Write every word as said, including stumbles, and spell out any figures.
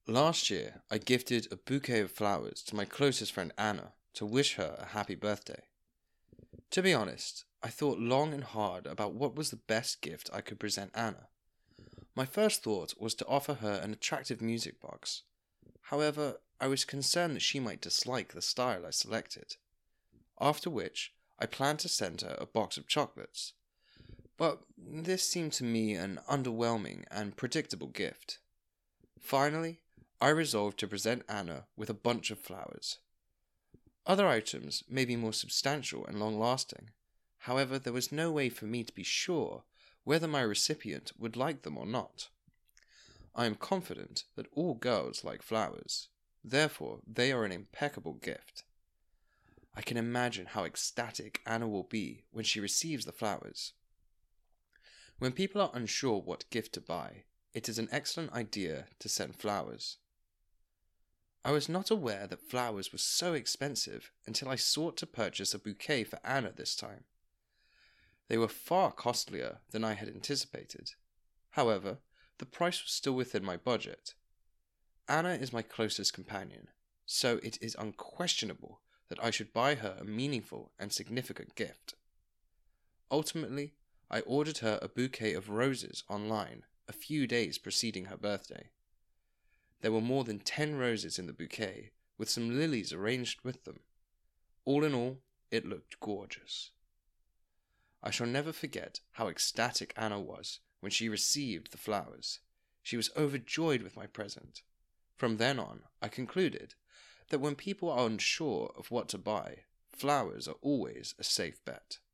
Last year, I gifted a bouquet of flowers to my closest friend Anna to wish her a happy birthday. To be honest, I thought long and hard about what was the best gift I could present Anna. My first thought was to offer her an attractive music box. However, I was concerned that she might dislike the style I selected. After which, I planned to send her a box of chocolates. But this seemed to me an underwhelming and predictable gift. Finally, I resolved to present Anna with a bunch of flowers. Other items may be more substantial and long-lasting. However, there was no way for me to be sure whether my recipient would like them or not. I am confident that all girls like flowers. Therefore, they are an impeccable gift. I can imagine how ecstatic Anna will be when she receives the flowers. When people are unsure what gift to buy, it is an excellent idea to send flowers. I was not aware that flowers were so expensive until I sought to purchase a bouquet for Anna this time. They were far costlier than I had anticipated. However, the price was still within my budget. Anna is my closest companion, so it is unquestionable that I should buy her a meaningful and significant gift. Ultimately, I ordered her a bouquet of roses online a few days preceding her birthday. There were more than ten roses in the bouquet, with some lilies arranged with them. All in all, it looked gorgeous. I shall never forget how ecstatic Anna was when she received the flowers. She was overjoyed with my present. From then on, I concluded that when people are unsure of what to buy, flowers are always a safe bet.